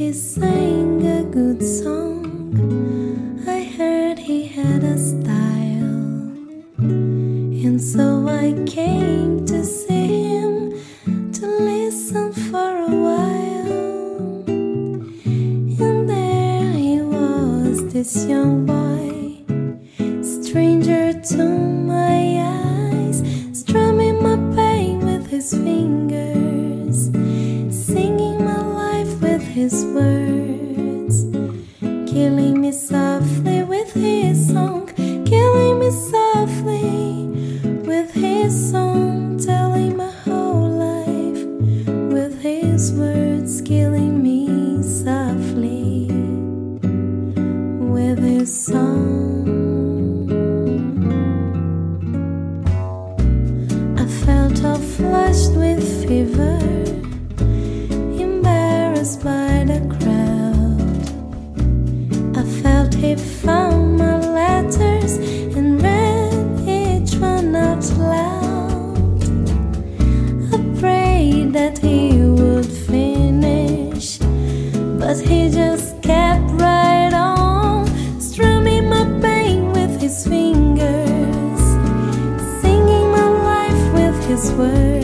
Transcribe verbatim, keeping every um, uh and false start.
he sang a good song. I heard he had a style, and so I came to see him, to listen for a while. And there he was, this young boy, stranger to my eyes, strumming my pain with his fingers, singing my life with his words, killing me softly with his song, killing me softly with his song, telling my whole life with his words, killing me softly with his song. I felt all flushed with fever, embarrassed by the crowd. I felt he found my letters and read each one out loud. I prayed that he would finish, but he just kept right on, strumming my pain with his fingers, singing my life with his words,